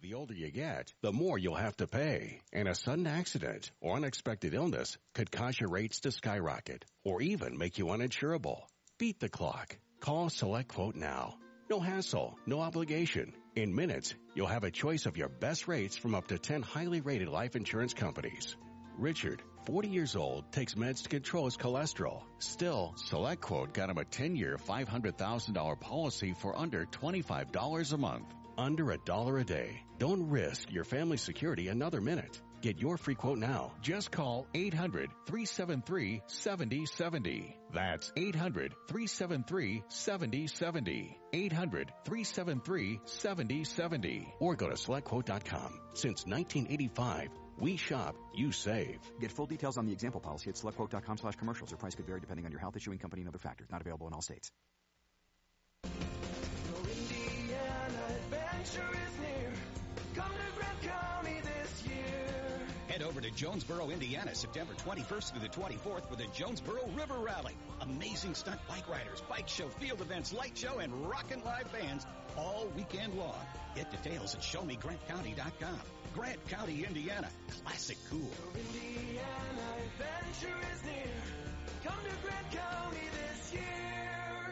The older you get, the more you'll have to pay. And a sudden accident or unexpected illness could cause your rates to skyrocket or even make you uninsurable. Beat the clock. Call SelectQuote now. No hassle, no obligation. In minutes, you'll have a choice of your best rates from up to ten highly rated life insurance companies. Richard, forty years old, takes meds to control his cholesterol. Still, SelectQuote got him a ten-year, five hundred thousand dollars policy for under twenty-five dollars a month. Under a dollar a day. Don't risk your family's security another minute. Get your free quote now. Just call eight hundred, three seven three, seven zero seven zero. That's eight hundred, three seven three, seven zero seven zero. eight hundred, three seven three, seven zero seven zero. Or go to select quote dot com. Since nineteen eighty-five, we shop, you save. Get full details on the example policy at select quote dot com slash commercials. Your price could vary depending on your health, issuing company, and other factors. Not available in all states. Head over to Jonesboro, Indiana, September twenty-first through the twenty-fourth for the Jonesboro River Rally. Amazing stunt bike riders, bike show, field events, light show, and rockin' live bands all weekend long. Get details at show me grant county dot com. Grant County, Indiana. Classic cool. Indiana adventure is near. Come to Grant County this year.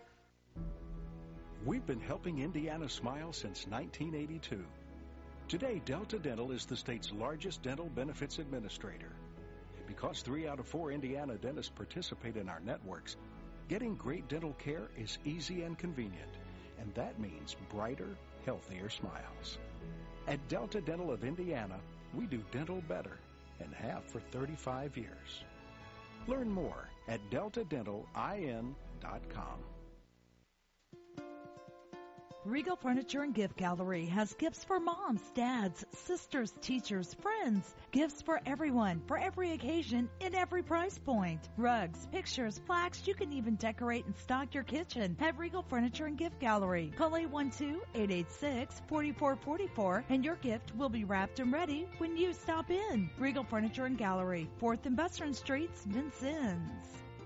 We've been helping Indiana smile since nineteen eighty-two. Today, Delta Dental is the state's largest dental benefits administrator. Because three out of four Indiana dentists participate in our networks, getting great dental care is easy and convenient, and that means brighter, healthier smiles. At Delta Dental of Indiana, we do dental better and have for thirty-five years. Learn more at delta dental in dot com. Regal Furniture and Gift Gallery has gifts for moms, dads, sisters, teachers, friends. Gifts for everyone, for every occasion, in every price point. Rugs, pictures, plaques, you can even decorate and stock your kitchen at Regal Furniture and Gift Gallery. Call eight one two, eight eight six, four four four four and your gift will be wrapped and ready when you stop in. Regal Furniture and Gallery, fourth and Western Streets, Vincennes.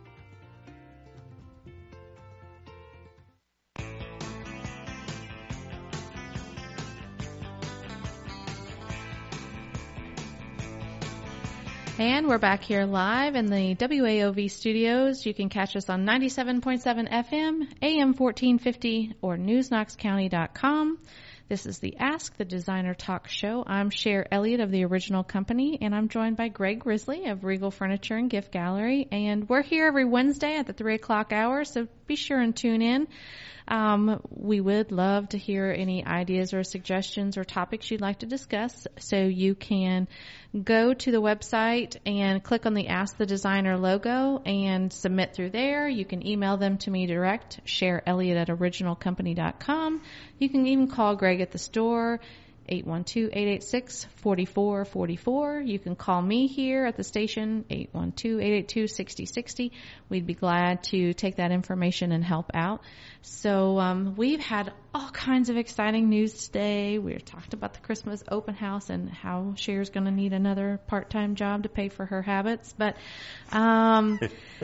And we're back here live in the W A O V studios. You can catch us on ninety-seven point seven F M, A M fourteen fifty, or news knox county dot com. This is the Ask the Designer Talk Show. I'm Cher Elliott of The Original Company, and I'm joined by Greg Grizzly of Regal Furniture and Gift Gallery. And we're here every Wednesday at the three o'clock hour, so be sure and tune in. Um, we would love to hear any ideas or suggestions or topics you'd like to discuss. So you can go to the website and click on the Ask the Designer logo and submit through there. You can email them to me direct, Cher Elliott at original company dot com. You can even call Greg at the store, eight one two, eight eight six, four four four four. You can call me here at the station, eight one two, eight eight two, six zero six zero. We'd be glad to take that information and help out. So um, we've had all kinds of exciting news today. We talked about the Christmas open house and how Cher's going to need another part-time job to pay for her habits. But um,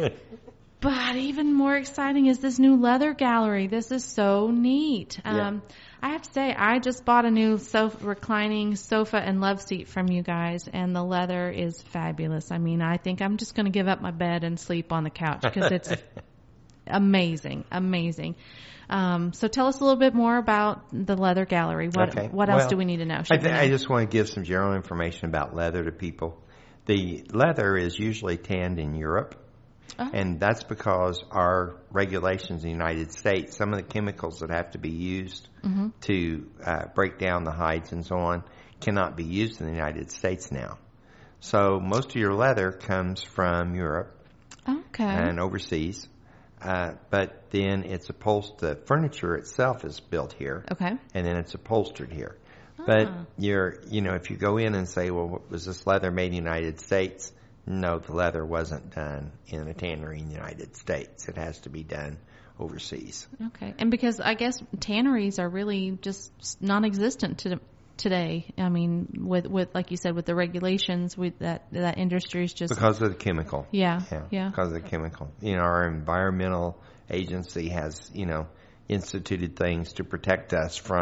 but even more exciting is this new leather gallery. This is so neat. Um, yeah. I have to say, I just bought a new sofa, reclining sofa and love seat from you guys, and the leather is fabulous. I mean, I think I'm just going to give up my bed and sleep on the couch because it's amazing, amazing. Um, so tell us a little bit more about the leather gallery. What, okay. what else well, do we need to know? I, th- know? I just want to give some general information about leather to people. The leather is usually tanned in Europe. Oh. And that's because our regulations in the United States, some of the chemicals that have to be used mm-hmm. to uh, break down the hides and so on, cannot be used in the United States now. So most of your leather comes from Europe okay. and overseas. Uh, but then it's upholstered, the furniture itself is built here. Okay. And then it's upholstered here. Ah. But you're, you know, if you go in and say, well, was this leather made in the United States? No, the leather wasn't done in a tannery in the United States. It has to be done overseas. Okay. And because I guess tanneries are really just non-existent to, today. I mean, with, with, like you said, with the regulations, with that, that industry is just... Because of the chemical. Yeah. Yeah. yeah. Because of the chemical. You know, our environmental agency has, you know, instituted things to protect us from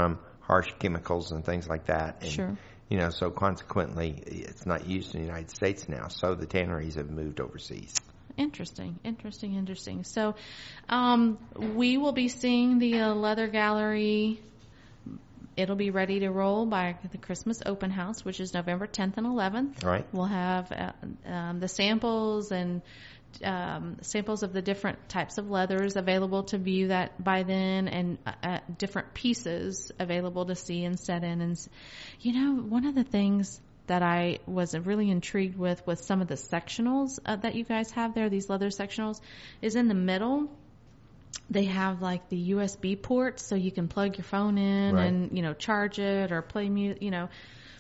harsh chemicals and things like that. And, Sure. You know, so consequently, it's not used in the United States now. So the tanneries have moved overseas. Interesting, interesting, interesting. So, um, we will be seeing the uh, Leather Gallery. It'll be ready to roll by the Christmas open house, which is November tenth and eleventh. Right. We'll have uh, um, the samples and um, samples of the different types of leathers available to view that by then, and uh, different pieces available to see and set in. And, you know, one of the things that I was really intrigued with with some of the sectionals uh, that you guys have there, these leather sectionals, is in the middle. They have like the U S B ports, so you can plug your phone in Right. and, you know, charge it or play music, you know.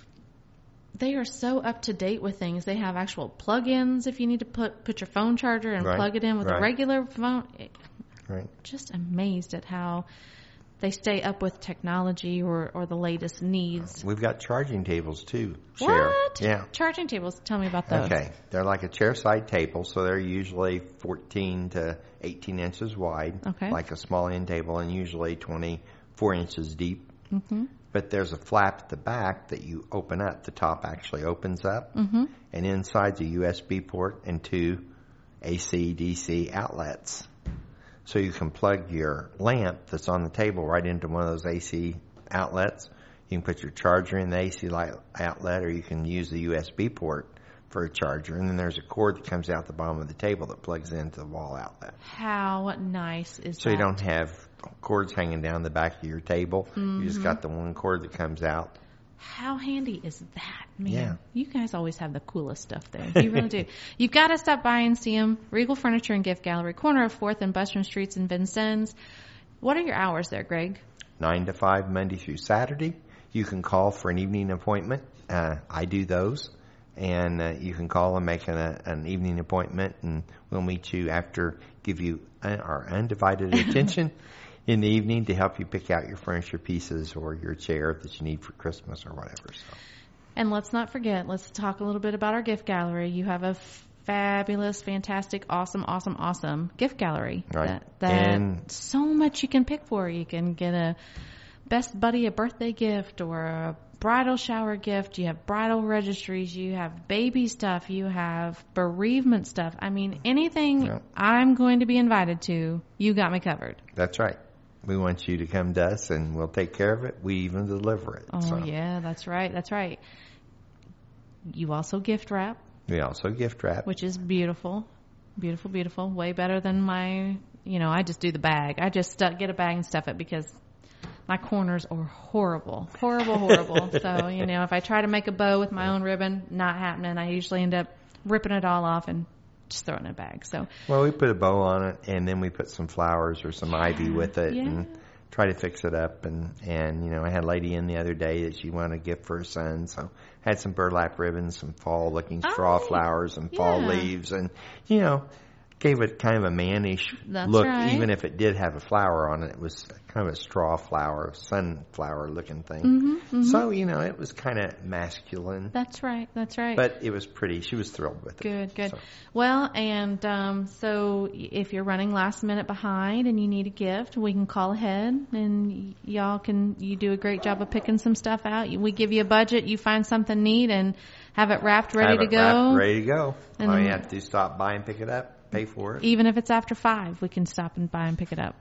They are so up to date with things. They have actual plug-ins if you need to put put your phone charger and Right. plug it in with Right. a regular phone. Right. Just amazed at how they stay up with technology or, or the latest needs. We've got charging tables too. Cher. What? Yeah. Charging tables. Tell me about those. Okay. They're like a chair-side table, so they're usually fourteen to eighteen inches wide, Okay. like a small end table, and usually twenty-four inches deep. Mm-hmm. But there's a flap at the back that you open up. The top actually opens up, Mm-hmm. and inside's a U S B port and two A C D C outlets. So you can plug your lamp that's on the table right into one of those A C outlets. You can put your charger in the A C light outlet, or you can use the U S B port for a charger. And then there's a cord that comes out the bottom of the table that plugs into the wall outlet. How nice is So that? you don't have cords hanging down the back of your table. You just Mhm. got the one cord that comes out. How handy is that, man? Yeah. You guys always have the coolest stuff there. You really do. You've got to stop by and see them. Regal Furniture and Gift Gallery, corner of fourth and Bustron Streets in Vincennes. What are your hours there, Greg? nine to five, Monday through Saturday. You can call for an evening appointment. Uh, I do those. And uh, you can call and make an, uh, an evening appointment, and we'll meet you after, give you un- our undivided attention in the evening to help you pick out your furniture pieces or your chair that you need for Christmas or whatever. So. And let's not forget, let's talk a little bit about our gift gallery. You have a fabulous, fantastic, awesome, awesome, awesome gift gallery. Right. That, that And- so much you can pick for. You can get a best buddy a birthday gift or a bridal shower gift. You have bridal registries. You have baby stuff. You have bereavement stuff. I mean, anything Yeah. I'm going to be invited to, you got me covered. That's right. We want you to come to us, and we'll take care of it. We even deliver it. Oh, So yeah, that's right. That's right. You also gift wrap, we also gift wrap. which is beautiful. Beautiful, beautiful. Way better than my, you know, I just do the bag. I just stu- get a bag and stuff it because my corners are horrible. Horrible, horrible. So, you know, if I try to make a bow with my own ribbon, not happening. I usually end up ripping it all off and just throwing it in a bag. So, Well, we put a bow on it, and then we put some flowers or some ivy with it, yeah. and try to fix it up. And, and you know, I had a lady in the other day that she wanted a gift for her son, so I had some burlap ribbons, some fall-looking straw Oh, flowers, and fall yeah. leaves, and, you know, gave it kind of a mannish That's look. right. Even if it did have a flower on it, it was kind of a straw flower, sunflower looking thing. Mhm, mhm. So, you know, it was kind of masculine. that's right. That's right. But it was pretty. She was thrilled with it. Good, good. So. Well, and um, so if you're running last minute behind and you need a gift, we can call ahead, and y- y'all can. You do a great job of picking some stuff out. We give you a budget, you find something neat, and have it wrapped, ready Have to it go. wrapped, ready to go. And All you then- have to do is stop by and pick it up, pay for it. Even if it's after five, we can stop and by and pick it up.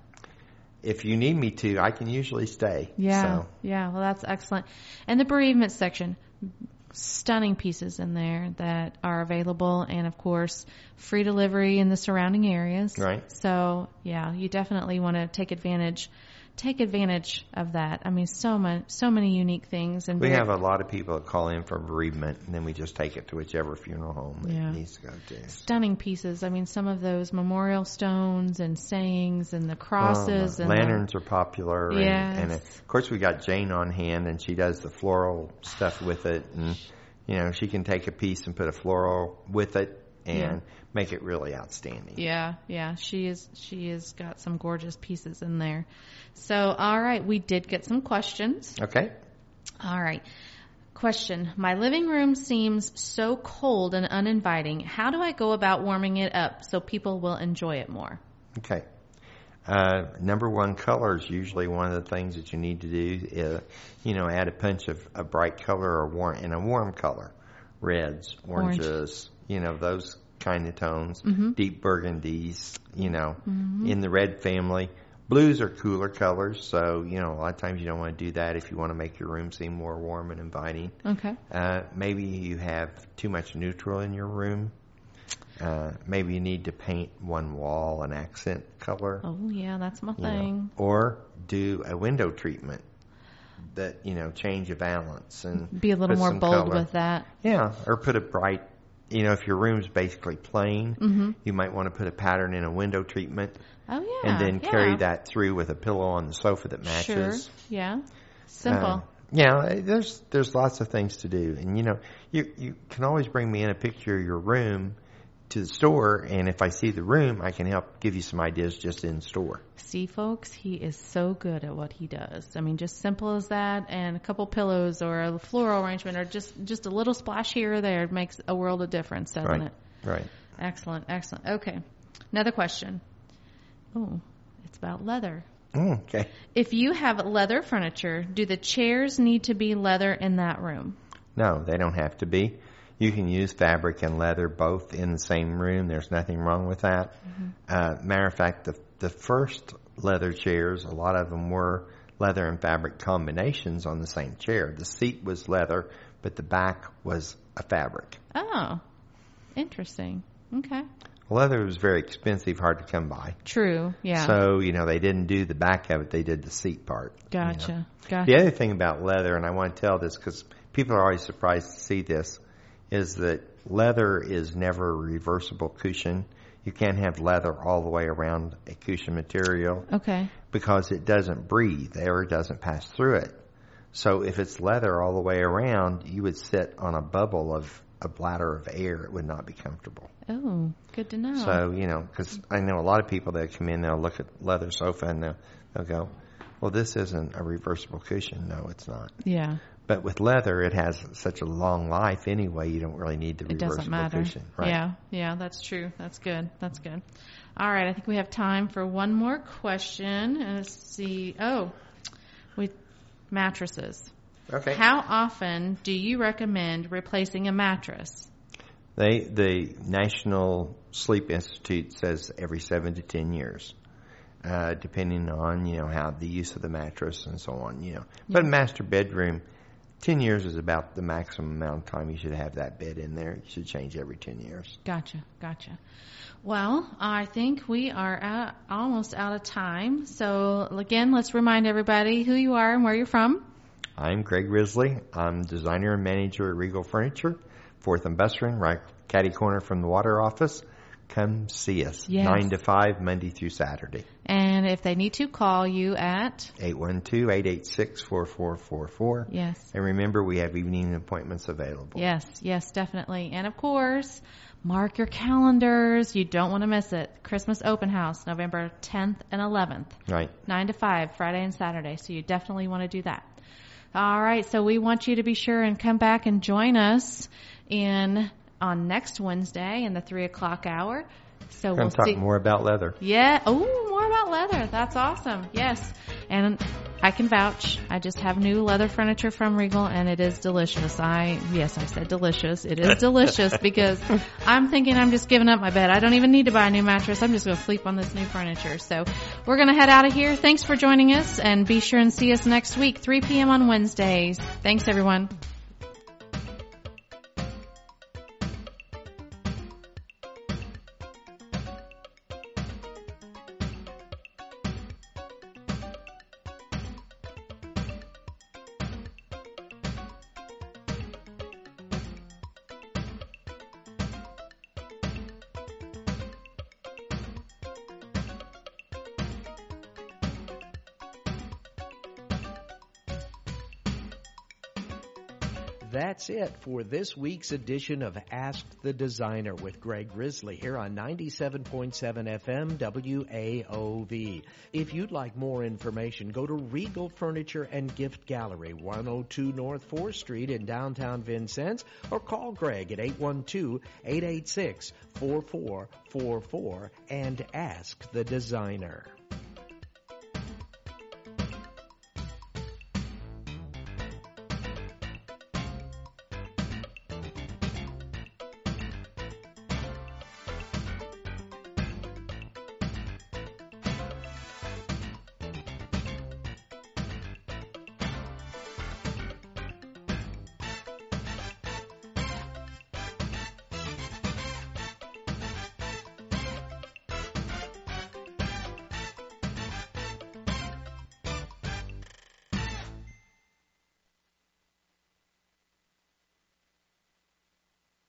If you need me to, I can usually stay. Yeah, So. yeah. Well, that's excellent. And the bereavement section, stunning pieces in there that are available, and of course, free delivery in the surrounding areas. Right. So, yeah, you definitely want to take advantage, take advantage of that. I mean, so much, so many unique things. And We very- have a lot of people that call in for bereavement, and then we just take it to whichever funeral home Yeah. it needs to go to. stunning pieces. I mean, some of those memorial stones and sayings and the crosses Oh, and the- lanterns are popular. And, Yes. and of course, we got Jane on hand, and she does the floral stuff with it. And, you know, she can take a piece and put a floral with it and Yeah. make it really outstanding. Yeah, yeah, she is. She has got some gorgeous pieces in there. So, all right, we did get some questions. Okay. All right, question: my living room seems so cold and uninviting. How do I go about warming it up so people will enjoy it more? Okay. Uh, number one, color is usually one of the things that you need to do. Is, you know, add a punch of a bright color or warm in a warm color, reds, oranges, Orange. you know, those kind of tones, mm-hmm. deep burgundies, you know, mm-hmm. in the red family. Blues are cooler colors, so, you know, a lot of times you don't want to do that if you want to make your room seem more warm and inviting. Okay. Uh, maybe you have too much neutral in your room. Uh, maybe you need to paint one wall an accent color. Oh, yeah, that's my you thing. know, or do a window treatment that, you know, change a balance. And be a little more bold color. with that. Yeah, or put a bright, you know, if your room's basically plain, mm-hmm. you might want to put a pattern in a window treatment. Oh, yeah. And then yeah. carry that through with a pillow on the sofa that matches. Sure, yeah. Simple. Uh, yeah, there's there's lots of things to do. And, you know, you you can always bring me in a picture of your room to the store, and if I see the room, I can help give you some ideas just in store. See, folks, he is so good at what he does. I mean, just simple as that, and a couple pillows or a floral arrangement or just, just a little splash here or there makes a world of difference, doesn't right. it? Right. Excellent, excellent. Okay, another question. Oh, it's about leather. Mm, okay. If you have leather furniture, do the chairs need to be leather in that room? No, they don't have to be. You can use fabric and leather both in the same room. There's nothing wrong with that. Mm-hmm. Uh, matter of fact, the the first leather chairs, a lot of them were leather and fabric combinations on the same chair. The seat was leather, but the back was a fabric. Oh, interesting. Okay. Leather was very expensive, hard to come by. True, yeah. So, you know, they didn't do the back of it. They did the seat part. Gotcha, you know. gotcha. The other thing about leather, and I want to tell this because people are always surprised to see this, is that leather is never a reversible cushion. You can't have leather all the way around a cushion material. Okay. Because it doesn't breathe. Air doesn't pass through it. So if it's leather all the way around, you would sit on a bubble of a bladder of air. It would not be comfortable. Oh, good to know. So, you know, because I know a lot of people that come in, they'll look at leather sofa and they'll, they'll go, well, this isn't a reversible cushion. No, it's not. Yeah. But with leather, it has such a long life anyway, you don't really need the it reversible doesn't matter. cushion. Right. Yeah, yeah, that's true. That's good. That's good. All right, I think we have time for one more question. Let's see. Oh, we mattresses. Okay. How often do you recommend replacing a mattress? They, the National Sleep Institute says every seven to ten years. Uh, depending on, you know, how the use of the mattress and so on, you know. But yeah. master bedroom, ten years is about the maximum amount of time you should have that bed in there. You should change every ten years. Gotcha, gotcha. Well, I think we are out, almost out of time. So, again, let's remind everybody who you are and where you're from. I'm Greg Risley. I'm designer and manager at Regal Furniture, fourth and Bustrin, right catty corner from the water office. Come see us, yes. nine to five, Monday through Saturday. And if they need to, call you at? eight one two, eight eight six, four four four four. Yes. And remember, we have evening appointments available. Yes, yes, definitely. And, of course, mark your calendars. You don't want to miss it. Christmas Open House, November tenth and eleventh. Right. nine to five, Friday and Saturday. So you definitely want to do that. All right, so we want you to be sure and come back and join us in on next Wednesday in the three o'clock hour. So We're we'll talk see more about leather. Yeah. Oh, more about leather. That's awesome. Yes. And I can vouch. I just have new leather furniture from Regal, and it is delicious. I yes, I said delicious. It is delicious because I'm thinking I'm just giving up my bed. I don't even need to buy a new mattress. I'm just going to sleep on this new furniture. So we're going to head out of here. Thanks for joining us, and be sure and see us next week, three p.m. on Wednesdays. Thanks, everyone. That's it for this week's edition of Ask the Designer with Greg Risley here on ninety-seven point seven F M W A O V. If you'd like more information, go to Regal Furniture and Gift Gallery, one oh two North fourth Street in downtown Vincennes, or call Greg at eight one two, eight eight six, four four four four and ask the designer.